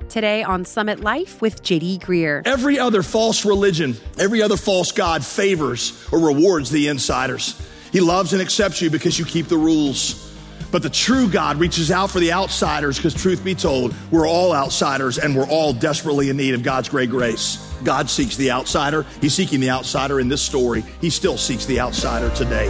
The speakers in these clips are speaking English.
Today on Summit Life with J.D. Greear. Every other false religion, every other false god favors or rewards the insiders. He loves and accepts you because you keep the rules. But the true God reaches out for the outsiders because, truth be told, we're all outsiders and we're all desperately in need of God's great grace. God seeks the outsider. He's seeking the outsider in this story. He still seeks the outsider today.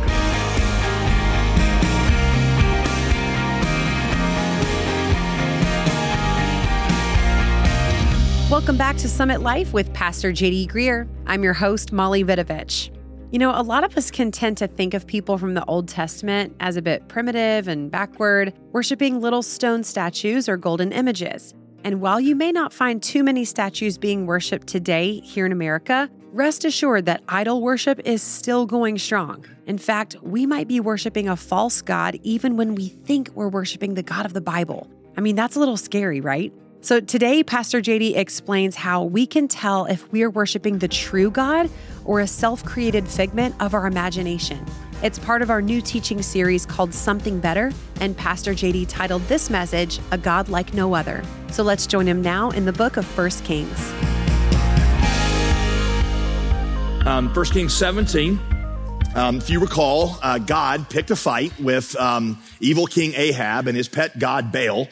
Welcome back to Summit Life with Pastor J.D. Greear. I'm your host, Molly Vidovich. You know, a lot of us can tend to think of people from the Old Testament as a bit primitive and backward, worshiping little stone statues or golden images. And while you may not find too many statues being worshiped today here in America, rest assured that idol worship is still going strong. In fact, we might be worshiping a false god even when we think we're worshiping the God of the Bible. I mean, that's a little scary, right? So today, Pastor JD explains how we can tell if we're worshiping the true God or a self-created figment of our imagination. It's part of our new teaching series called Something Better, and Pastor JD titled this message, A God Like No Other. So let's join him now in the book of 1 Kings. 1 Kings 17. If you recall, God picked a fight with evil King Ahab and his pet god Baal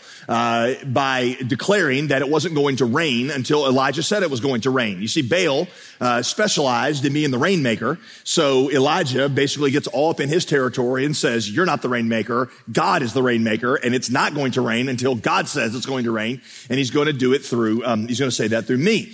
by declaring that it wasn't going to rain until Elijah said it was going to rain. You see, Baal specialized in being the rainmaker, so Elijah basically gets all up in his territory and says, you're not the rainmaker, God is the rainmaker, and it's not going to rain until God says it's going to rain, and he's going to do it through, he's going to say that through me.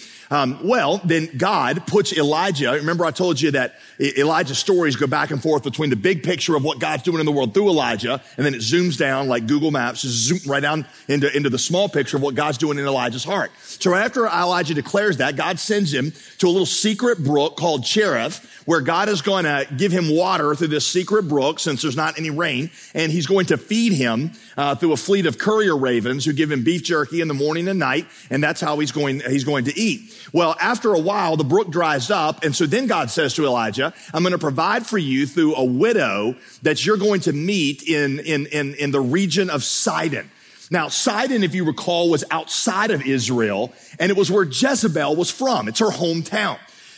Then God puts Elijah, remember I told you that Elijah's stories go back and forth between the big picture of what God's doing in the world through Elijah, and then it zooms down like Google Maps, just zoom right down into the small picture of what God's doing in Elijah's heart. So after Elijah declares that, God sends him to a little secret brook called Cherith, where God is going to give him water through this secret brook since there's not any rain, and he's going to feed him through a fleet of courier ravens who give him beef jerky in the morning and night, and that's how he's going to eat. Well, after a while, the brook dries up, and so then God says to Elijah, I'm going to provide for you through a widow that you're going to meet in the region of Sidon. Now, Sidon, if you recall, was outside of Israel, and it was where Jezebel was from. It's her hometown.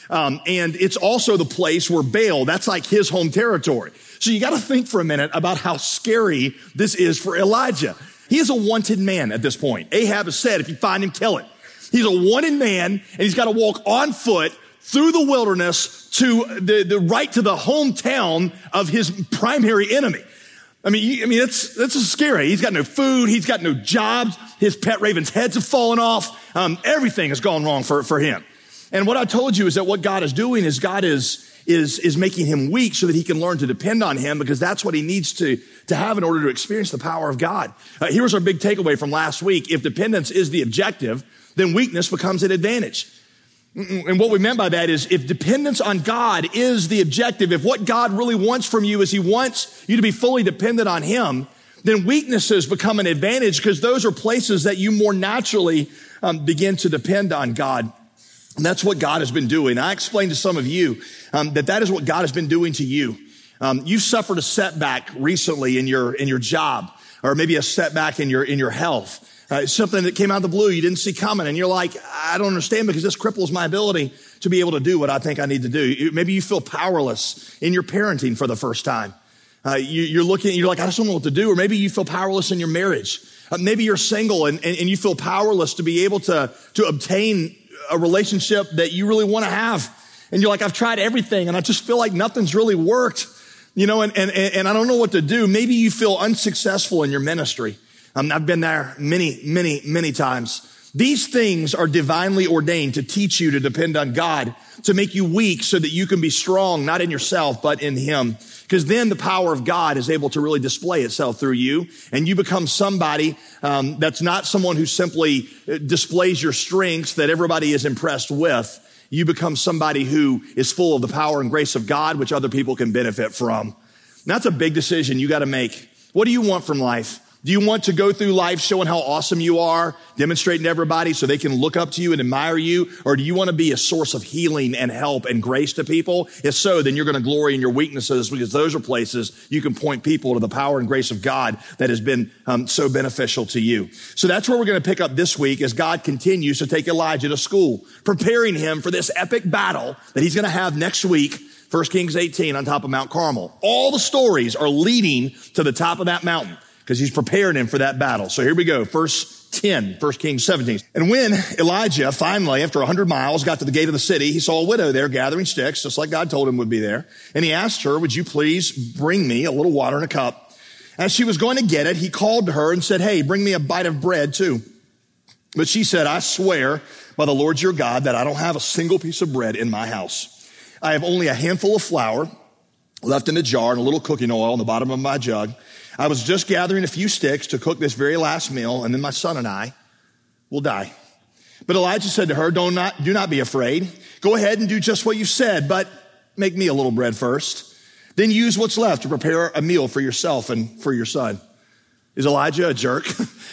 And it's also the place where Baal, that's like his home territory. So you got to think for a minute about how scary this is for Elijah. He is a wanted man at this point. Ahab has said, if you find him, kill him. He's a wanted man, and he's got to walk on foot through the wilderness to right to the hometown of his primary enemy. I mean, that's scary. He's got no food. He's got no jobs. His pet raven's heads have fallen off. Everything has gone wrong for him. And what I told you is that what God is doing is God is making him weak so that he can learn to depend on him, because that's what he needs to have in order to experience the power of God. Here's our big takeaway from last week. If dependence is the objective, then weakness becomes an advantage. And what we meant by that is if dependence on God is the objective, if what God really wants from you is he wants you to be fully dependent on him, then weaknesses become an advantage, because those are places that you more naturally begin to depend on God. And that's what God has been doing. I explained to some of you that is what God has been doing to you. You've suffered a setback recently in your job, or maybe a setback in your health. Something that came out of the blue you didn't see coming, and you're like, I don't understand, because this cripples my ability to be able to do what I think I need to do. Maybe you feel powerless in your parenting for the first time. You're like, I just don't know what to do. Or maybe you feel powerless in your marriage. Maybe you're single and you feel powerless to be able to obtain a relationship that you really want to have. And you're like, I've tried everything and I just feel like nothing's really worked, and I don't know what to do. Maybe you feel unsuccessful in your ministry. I've been there many times. These things are divinely ordained to teach you to depend on God, to make you weak so that you can be strong, not in yourself, but in him. Because then the power of God is able to really display itself through you, and you become somebody that's not someone who simply displays your strengths that everybody is impressed with. You become somebody who is full of the power and grace of God, which other people can benefit from. And that's a big decision you got to make. What do you want from life? Do you want to go through life showing how awesome you are, demonstrating to everybody so they can look up to you and admire you? Or do you want to be a source of healing and help and grace to people? If so, then you're going to glory in your weaknesses, because those are places you can point people to the power and grace of God that has been so beneficial to you. So that's where we're going to pick up this week as God continues to take Elijah to school, preparing him for this epic battle that he's going to have next week, 1 Kings 18 on top of Mount Carmel. All the stories are leading to the top of that mountain, because he's preparing him for that battle. So here we go. Verse 10, 1 Kings 17. And when Elijah finally, after 100 miles, got to the gate of the city, he saw a widow there gathering sticks, just like God told him would be there. And he asked her, would you please bring me a little water in a cup? As she was going to get it, he called to her and said, hey, bring me a bite of bread too. But she said, I swear by the Lord your God that I don't have a single piece of bread in my house. I have only a handful of flour left in a jar and a little cooking oil in the bottom of my jug. I was just gathering a few sticks to cook this very last meal, and then my son and I will die. But Elijah said to her, do not be afraid. Go ahead and do just what you said, but make me a little bread first. Then use what's left to prepare a meal for yourself and for your son. Is Elijah a jerk?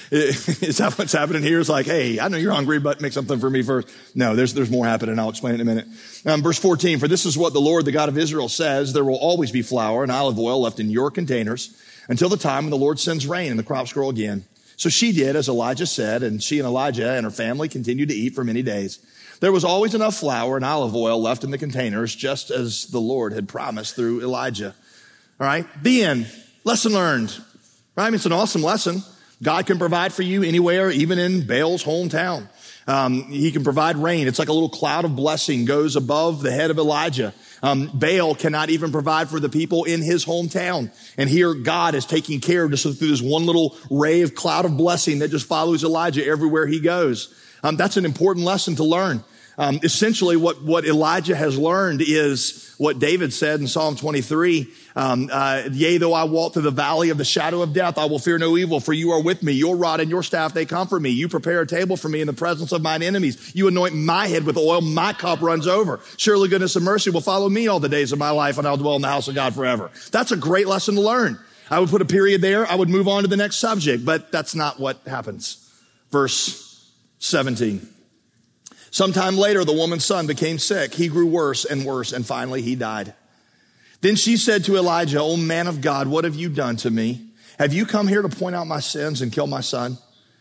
Is that what's happening here? It's like, hey, I know you're hungry, but make something for me first. No, there's more happening. I'll explain it in a minute. Verse 14, for this is what the Lord, the God of Israel says, there will always be flour and olive oil left in your containers until the time when the Lord sends rain and the crops grow again. So she did as Elijah said, and she and Elijah and her family continued to eat for many days. There was always enough flour and olive oil left in the containers, just as the Lord had promised through Elijah. All right. The end. Lesson learned. Right? I mean, it's an awesome lesson. God can provide for you anywhere, even in Baal's hometown. He can provide rain. It's like a little cloud of blessing goes above the head of Elijah. Baal cannot even provide for the people in his hometown. And here God is taking care of just through this one little ray of cloud of blessing that just follows Elijah everywhere he goes. That's an important lesson to learn. Essentially what Elijah has learned is what David said in Psalm 23. Yea, though I walk through the valley of the shadow of death, I will fear no evil, for you are with me. Your rod and your staff, they comfort me. You prepare a table for me in the presence of mine enemies. You anoint my head with oil. My cup runs over. Surely goodness and mercy will follow me all the days of my life, and I'll dwell in the house of God forever. That's a great lesson to learn. I would put a period there. I would move on to the next subject, but that's not what happens. Verse 17. Sometime later, the woman's son became sick. He grew worse, and finally he died. Then she said to Elijah, O man of God, what have you done to me? Have you come here to point out my sins and kill my son?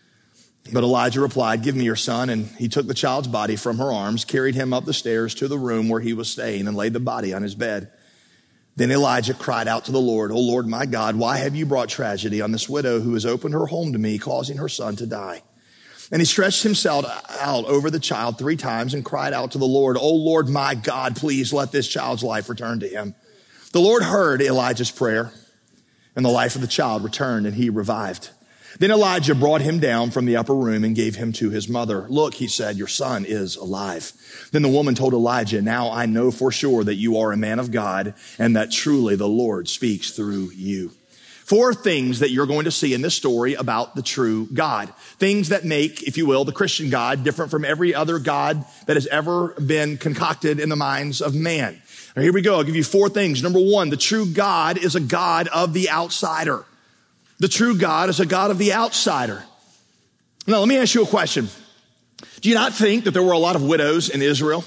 But Elijah replied, give me your son. And he took the child's body from her arms, carried him up the stairs to the room where he was staying, and laid the body on his bed. Then Elijah cried out to the Lord, O Lord my God, why have you brought tragedy on this widow who has opened her home to me, causing her son to die? And he stretched himself out over the child 3 times and cried out to the Lord, O Lord my God, please let this child's life return to him. The Lord heard Elijah's prayer, and the life of the child returned, and he revived. Then Elijah brought him down from the upper room and gave him to his mother. Look, he said, your son is alive. Then the woman told Elijah, now I know for sure that you are a man of God, and that truly the Lord speaks through you. 4 things that you're going to see in this story about the true God. Things that make, if you will, the Christian God different from every other God that has ever been concocted in the minds of man. Now, here we go. I'll give you 4 things. Number 1, the true God is a God of the outsider. The true God is a God of the outsider. Now, let me ask you a question. Do you not think that there were a lot of widows in Israel?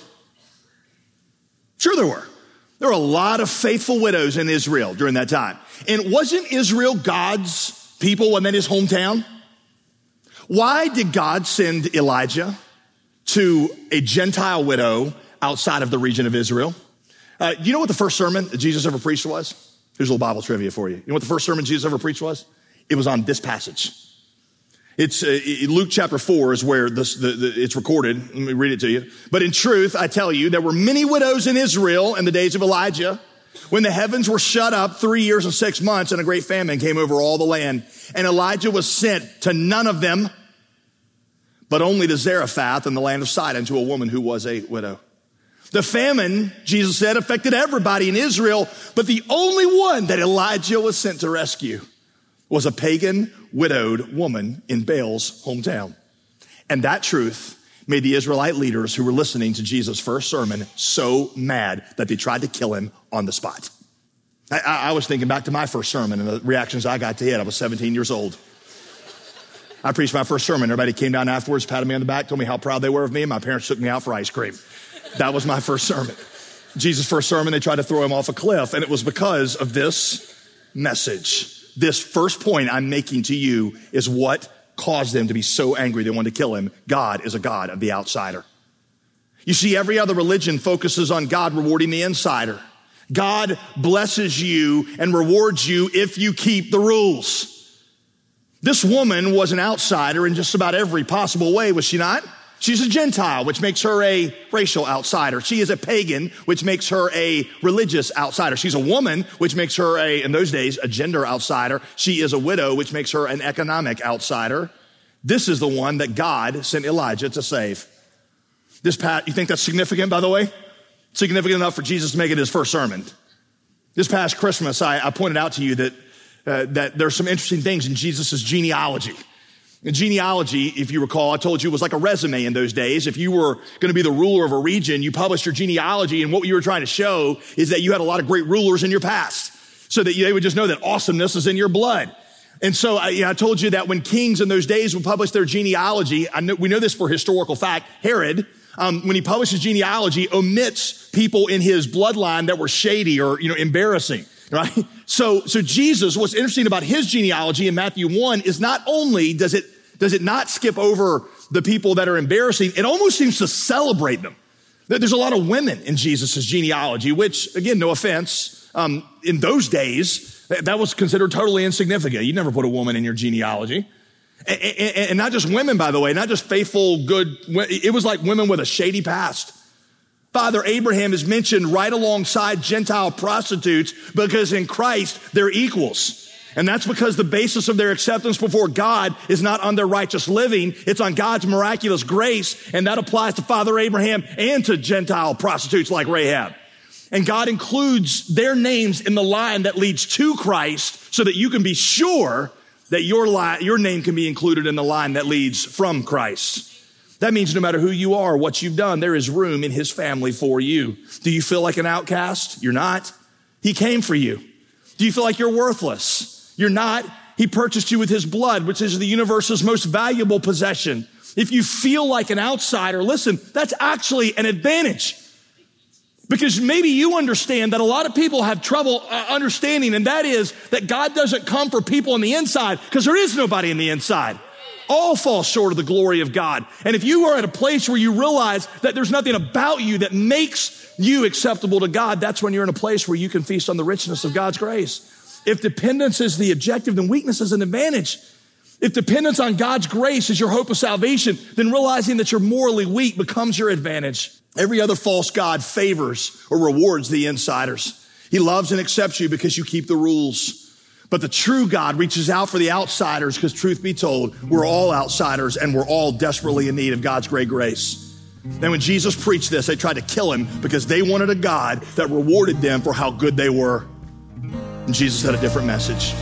Sure there were. There were a lot of faithful widows in Israel during that time. And wasn't Israel God's people when that his hometown? Why did God send Elijah to a Gentile widow outside of the region of Israel? Do you know what the first sermon that Jesus ever preached was? Here's a little Bible trivia for you. You know what the first sermon Jesus ever preached was? It was on this passage. It's Luke chapter 4 is where it's recorded. Let me read it to you. But in truth, I tell you, there were many widows in Israel in the days of Elijah when the heavens were shut up 3 years and 6 months and a great famine came over all the land. And Elijah was sent to none of them, but only to Zarephath in the land of Sidon to a woman who was a widow. The famine, Jesus said, affected everybody in Israel, but the only one that Elijah was sent to rescue was a pagan, widowed woman in Baal's hometown. And that truth made the Israelite leaders who were listening to Jesus' first sermon so mad that they tried to kill him on the spot. I was thinking back to my first sermon and the reactions I got to it. I was 17 years old. I preached my first sermon. Everybody came down afterwards, patted me on the back, told me how proud they were of me, and my parents took me out for ice cream. That was my first sermon. Jesus' first sermon, they tried to throw him off a cliff, and it was because of this message. This first point I'm making to you is what caused them to be so angry they wanted to kill him. God is a God of the outsider. You see, every other religion focuses on God rewarding the insider. God blesses you and rewards you if you keep the rules. This woman was an outsider in just about every possible way, was she not? She's a Gentile, which makes her a racial outsider. She is a pagan, which makes her a religious outsider. She's a woman, which makes her in those days, a gender outsider. She is a widow, which makes her an economic outsider. This is the one that God sent Elijah to save. You think that's significant, by the way? Significant enough for Jesus to make it his first sermon. This past Christmas, I pointed out to you that there's some interesting things in Jesus' genealogy. And genealogy, if you recall, I told you was like a resume in those days. If you were going to be the ruler of a region, you published your genealogy, and what you were trying to show is that you had a lot of great rulers in your past, so that they would just know that awesomeness is in your blood. And so I told you that when kings in those days would publish their genealogy, we know this for historical fact, Herod, when he published his genealogy, omits people in his bloodline that were shady or, embarrassing. Right? So Jesus, what's interesting about his genealogy in Matthew 1 is not only does it not skip over the people that are embarrassing, it almost seems to celebrate them. There's a lot of women in Jesus' genealogy, which, again, no offense, in those days, that was considered totally insignificant. You never put a woman in your genealogy. And not just women, by the way, not just faithful, good, it was like women with a shady past. Father Abraham is mentioned right alongside Gentile prostitutes because in Christ they're equals. And that's because the basis of their acceptance before God is not on their righteous living. It's on God's miraculous grace. And that applies to Father Abraham and to Gentile prostitutes like Rahab. And God includes their names in the line that leads to Christ so that you can be sure that your name can be included in the line that leads from Christ. That means no matter who you are, what you've done, there is room in his family for you. Do you feel like an outcast? You're not. He came for you. Do you feel like you're worthless? You're not. He purchased you with his blood, which is the universe's most valuable possession. If you feel like an outsider, listen, that's actually an advantage. Because maybe you understand that a lot of people have trouble understanding, and that is that God doesn't come for people on the inside because there is nobody in the inside. All fall short of the glory of God. And if you are at a place where you realize that there's nothing about you that makes you acceptable to God, that's when you're in a place where you can feast on the richness of God's grace. If dependence is the objective, then weakness is an advantage. If dependence on God's grace is your hope of salvation, then realizing that you're morally weak becomes your advantage. Every other false god favors or rewards the insiders. He loves and accepts you because you keep the rules. But the true God reaches out for the outsiders because truth be told, we're all outsiders and we're all desperately in need of God's great grace. Then when Jesus preached this, they tried to kill him because they wanted a God that rewarded them for how good they were. And Jesus had a different message.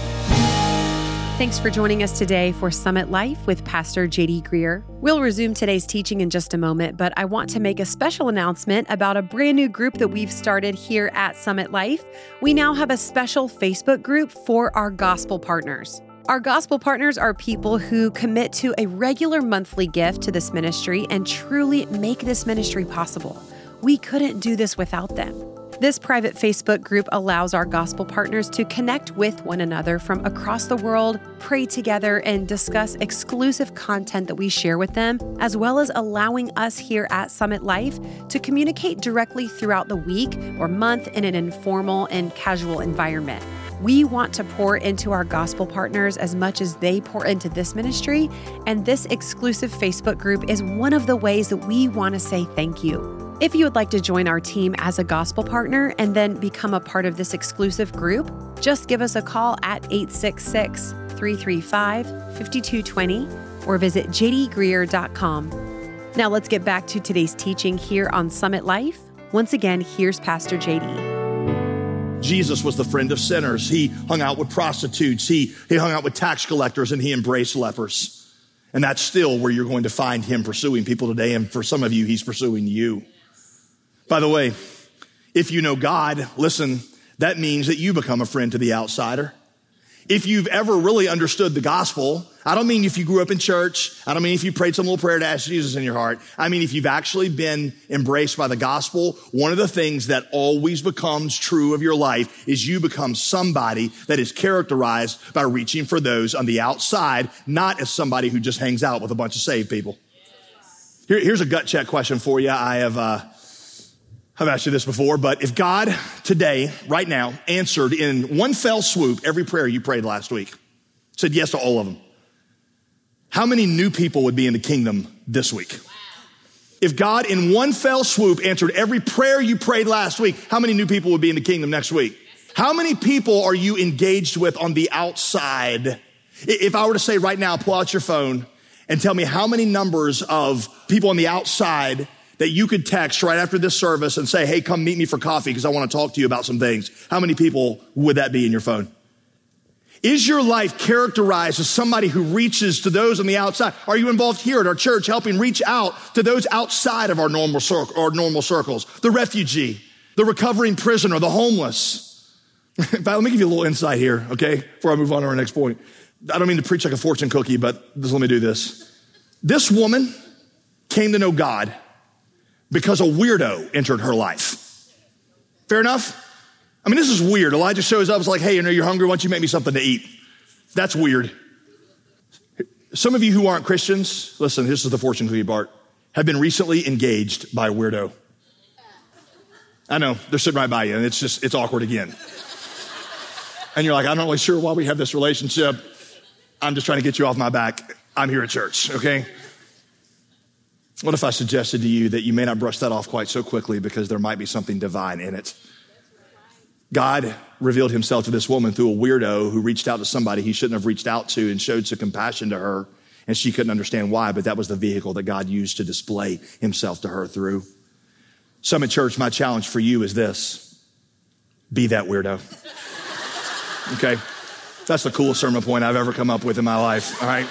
Thanks for joining us today for Summit Life with Pastor J.D. Greear. We'll resume today's teaching in just a moment, but I want to make a special announcement about a brand new group that we've started here at Summit Life. We now have a special Facebook group for our gospel partners. Our gospel partners are people who commit to a regular monthly gift to this ministry and truly make this ministry possible. We couldn't do this without them. This private Facebook group allows our gospel partners to connect with one another from across the world, pray together, and discuss exclusive content that we share with them, as well as allowing us here at Summit Life to communicate directly throughout the week or month in an informal and casual environment. We want to pour into our gospel partners as much as they pour into this ministry, and this exclusive Facebook group is one of the ways that we want to say thank you. If you would like to join our team as a gospel partner and then become a part of this exclusive group, just give us a call at 866-335-5220 or visit jdgreear.com. Now let's get back to today's teaching here on Summit Life. Once again, here's Pastor JD. Jesus was the friend of sinners. He hung out with prostitutes. He hung out with tax collectors, and he embraced lepers. And that's still where you're going to find him pursuing people today. And for some of you, he's pursuing you. By the way, if you know God, listen, that means that you become a friend to the outsider. If you've ever really understood the gospel, I don't mean if you grew up in church. I don't mean if you prayed some little prayer to ask Jesus in your heart. I mean, if you've actually been embraced by the gospel, one of the things that always becomes true of your life is you become somebody that is characterized by reaching for those on the outside, not as somebody who just hangs out with a bunch of saved people. Here's a gut check question for you. I've asked you this before, but if God today, right now, answered in one fell swoop every prayer you prayed last week, said yes to all of them, how many new people would be in the kingdom this week? Wow. If God in one fell swoop answered every prayer you prayed last week, how many new people would be in the kingdom next week? How many people are you engaged with on the outside? If I were to say right now, pull out your phone and tell me how many numbers of people on the outside that you could text right after this service and say, hey, come meet me for coffee because I want to talk to you about some things. How many people would that be in your phone? Is your life characterized as somebody who reaches to those on the outside? Are you involved here at our church helping reach out to those outside of our normal circles? The refugee, the recovering prisoner, the homeless. In fact, let me give you a little insight here, okay, before I move on to our next point. I don't mean to preach like a fortune cookie, but just let me do this. This woman came to know God because a weirdo entered her life. Fair enough? I mean, this is weird. Elijah shows up, it's like, hey, you're hungry, why don't you make me something to eat? That's weird. Some of you who aren't Christians, listen, this is the fortune cookie part, have been recently engaged by a weirdo. I know, they're sitting right by you, and it's awkward again. And you're like, I'm not really sure why we have this relationship. I'm just trying to get you off my back. I'm here at church, okay? What if I suggested to you that you may not brush that off quite so quickly because there might be something divine in it? God revealed himself to this woman through a weirdo who reached out to somebody he shouldn't have reached out to and showed some compassion to her, and she couldn't understand why, but that was the vehicle that God used to display himself to her through. Summit Church, my challenge for you is this: be that weirdo. Okay? That's the coolest sermon point I've ever come up with in my life, all right?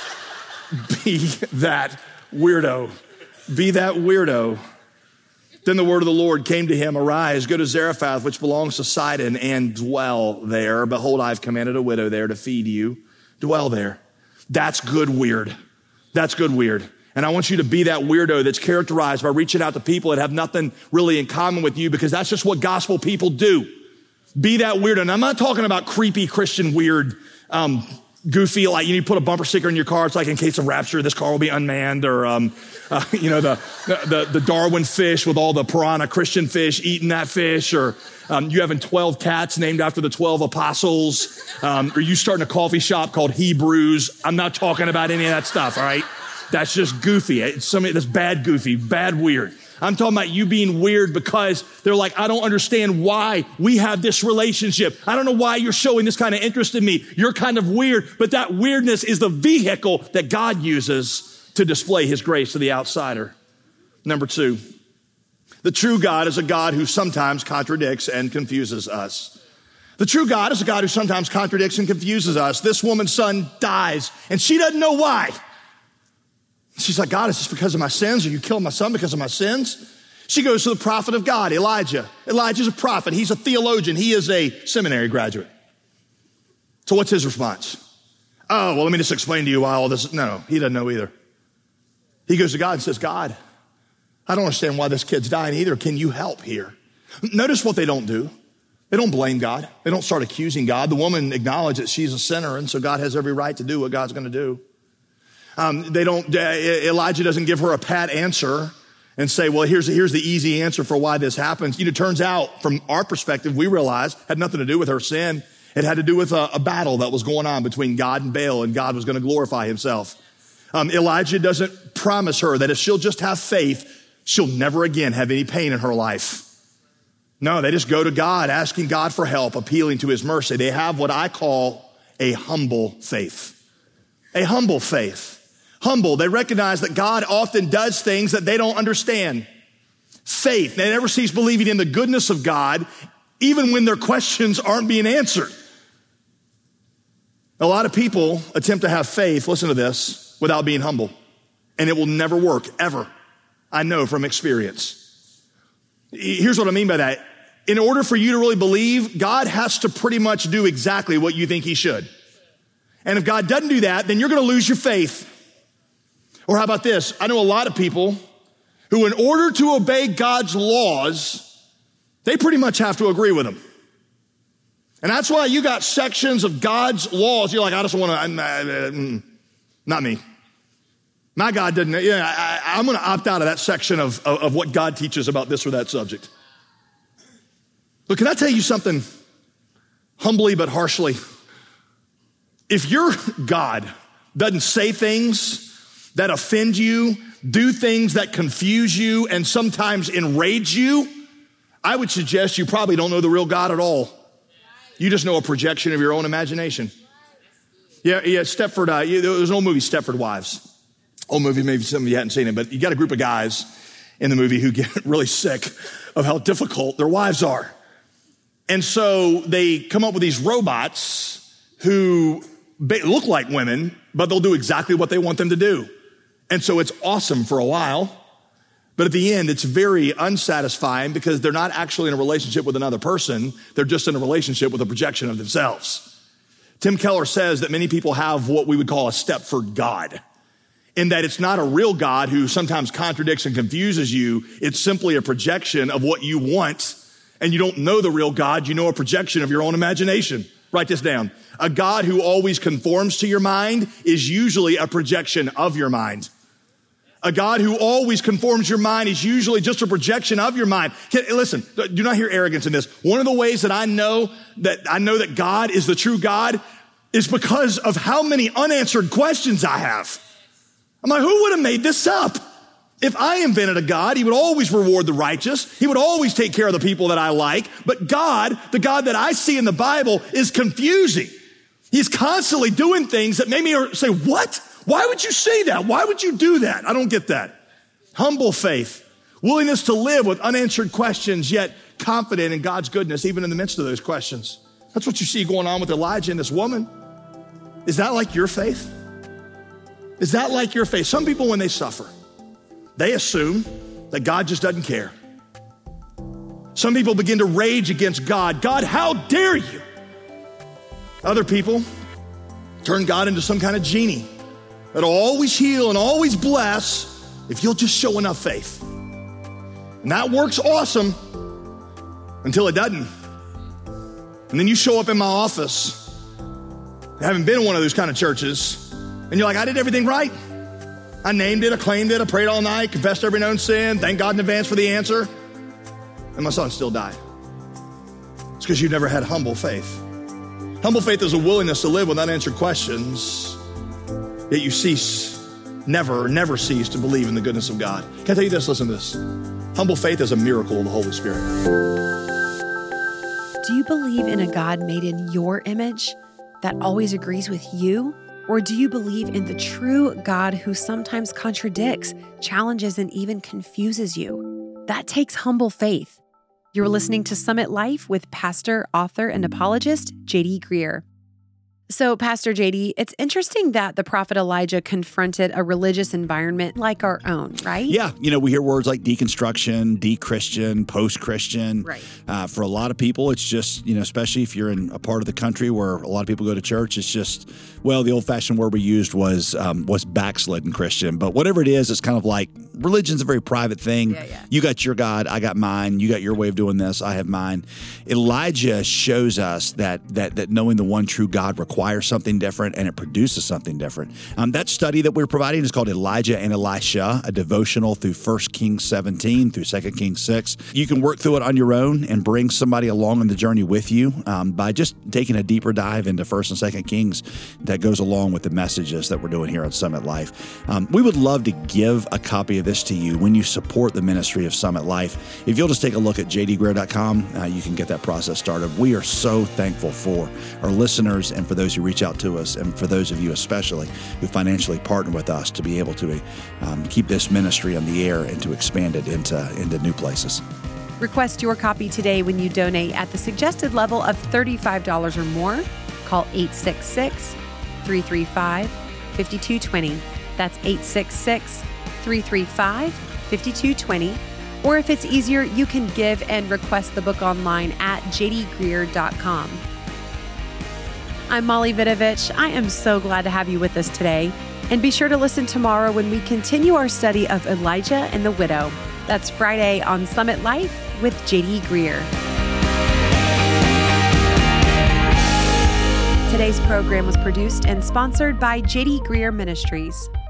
Be that weirdo. Be that weirdo. Then the word of the Lord came to him, arise, go to Zarephath, which belongs to Sidon, and dwell there. Behold, I've commanded a widow there to feed you. Dwell there. That's good weird. That's good weird. And I want you to be that weirdo that's characterized by reaching out to people that have nothing really in common with you, because that's just what gospel people do. Be that weirdo. And I'm not talking about creepy Christian weird, goofy, like you need to put a bumper sticker in your car. It's like, in case of rapture, this car will be unmanned, or, the Darwin fish with all the piranha Christian fish, eating that fish, or you having 12 cats named after the 12 apostles, or you starting a coffee shop called Hebrews. I'm not talking about any of that stuff, all right? That's just goofy. It's something that's bad goofy, bad weird. I'm talking about you being weird because they're like, I don't understand why we have this relationship. I don't know why you're showing this kind of interest in me. You're kind of weird, but that weirdness is the vehicle that God uses to display his grace to the outsider. Number two, the true God is a God who sometimes contradicts and confuses us. The true God is a God who sometimes contradicts and confuses us. This woman's son dies, and she doesn't know why. She's like, God, is this because of my sins? Are you killing my son because of my sins? She goes to the prophet of God, Elijah. Elijah's a prophet. He's a theologian. He is a seminary graduate. So what's his response? Oh, well, let me just explain to you why all this. No, he doesn't know either. He goes to God and says, God, I don't understand why this kid's dying either. Can you help here? Notice what they don't do. They don't blame God. They don't start accusing God. The woman acknowledged that she's a sinner, and so God has every right to do what God's going to do. Elijah doesn't give her a pat answer and say, well, here's the easy answer for why this happens. It turns out from our perspective, we realize it had nothing to do with her sin. It had to do with a battle that was going on between God and Baal, and God was going to glorify himself. Elijah doesn't promise her that if she'll just have faith, she'll never again have any pain in her life. No, they just go to God, asking God for help, appealing to his mercy. They have what I call a humble faith. A humble faith. Humble. They recognize that God often does things that they don't understand. Faith. They never cease believing in the goodness of God, even when their questions aren't being answered. A lot of people attempt to have faith, listen to this, without being humble. And it will never work, ever. I know from experience. Here's what I mean by that. In order for you to really believe, God has to pretty much do exactly what you think he should. And if God doesn't do that, then you're going to lose your faith. Or how about this? I know a lot of people who, in order to obey God's laws, they pretty much have to agree with them. And that's why you got sections of God's laws. You're like, I just want to, not me. My God didn't, I'm going to opt out of that section of what God teaches about this or that subject. But can I tell you something humbly but harshly? If your God doesn't say things that offend you, do things that confuse you and sometimes enrage you, I would suggest you probably don't know the real God at all. You just know a projection of your own imagination. Yeah, Stepford, there was an old movie, Stepford Wives. Old movie, maybe some of you hadn't seen it, but you got a group of guys in the movie who get really sick of how difficult their wives are. And so they come up with these robots who look like women, but they'll do exactly what they want them to do. And so it's awesome for a while, but at the end, it's very unsatisfying because they're not actually in a relationship with another person. They're just in a relationship with a projection of themselves. Tim Keller says that many people have what we would call a Stepford God, in that it's not a real God who sometimes contradicts and confuses you. It's simply a projection of what you want, and you don't know the real God. You know a projection of your own imagination. Write this down. A God who always conforms to your mind is usually a projection of your mind. A God who always conforms your mind is usually just a projection of your mind. Listen, do not hear arrogance in this. One of the ways that I know that God is the true God is because of how many unanswered questions I have. I'm like, who would have made this up? If I invented a God, he would always reward the righteous. He would always take care of the people that I like. But God, the God that I see in the Bible, is confusing. He's constantly doing things that make me say, what? Why would you say that? Why would you do that? I don't get that. Humble faith, willingness to live with unanswered questions, yet confident in God's goodness, even in the midst of those questions. That's what you see going on with Elijah and this woman. Is that like your faith? Is that like your faith? Some people, when they suffer, they assume that God just doesn't care. Some people begin to rage against God. God, how dare you? Other people turn God into some kind of genie that'll always heal and always bless if you'll just show enough faith. And that works awesome until it doesn't. And then you show up in my office, I haven't been in one of those kind of churches, and you're like, I did everything right. I named it, I claimed it, I prayed all night, confessed every known sin, thanked God in advance for the answer, and my son still died. It's because you never had humble faith. Humble faith is a willingness to live with unanswered questions, yet you never cease to believe in the goodness of God. Can I tell you this? Listen to this. Humble faith is a miracle of the Holy Spirit. Do you believe in a God made in your image that always agrees with you? Or do you believe in the true God who sometimes contradicts, challenges, and even confuses you? That takes humble faith. You're listening to Summit Life with pastor, author, and apologist, J.D. Greear. So, Pastor J.D., it's interesting that the prophet Elijah confronted a religious environment like our own, right? Yeah. We hear words like deconstruction, de-Christian, post-Christian. Right. For a lot of people, it's just, especially if you're in a part of the country where a lot of people go to church, it's just, the old-fashioned word we used was backslidden Christian. But whatever it is, it's kind of like religion's a very private thing. Yeah. You got your God, I got mine. You got your way of doing this, I have mine. Elijah shows us that knowing the one true God requires something different, and it produces something different. That study that we're providing is called Elijah and Elisha, a devotional through 1 Kings 17 through 2 Kings 6. You can work through it on your own and bring somebody along on the journey with you by just taking a deeper dive into 1 and 2 Kings that goes along with the messages that we're doing here on Summit Life. We would love to give a copy of this to you when you support the ministry of Summit Life. If you'll just take a look at jdgreear.com, you can get that process started. We are so thankful for our listeners and for those who reach out to us, and for those of you especially who financially partner with us to be able to keep this ministry on the air and to expand it into new places. Request your copy today when you donate at the suggested level of $35 or more. Call 866-335-5220. That's 866-335-5220. Or if it's easier, you can give and request the book online at jdgreear.com. I'm Molly Vidovich. I am so glad to have you with us today. And be sure to listen tomorrow when we continue our study of Elijah and the widow. That's Friday on Summit Life with J.D. Greear. Today's program was produced and sponsored by J.D. Greear Ministries.